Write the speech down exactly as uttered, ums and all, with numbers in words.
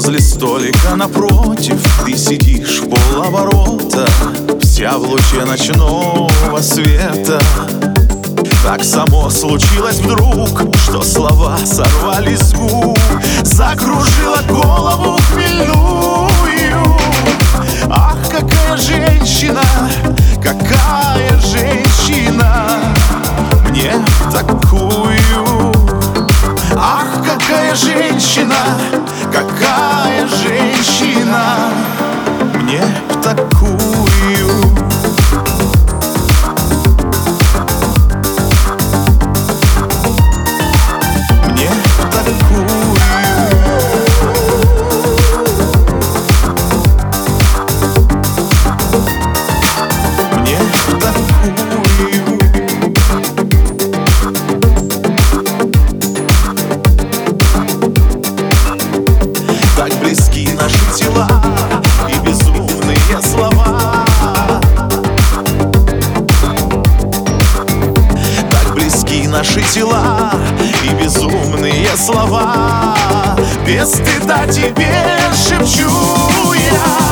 Возле столика напротив ты сидишь в полоборота, вся в луче ночного света. Так само случилось вдруг, что слова сорвались с губ, закружила голову хмельную. Ах, какая женщина, какая женщина мне такую. Ах, какая женщина, какая женщина мне такую. Так близки наши тела и безумные слова. Так близки наши тела и безумные слова. Без стыда тебе шепчу я.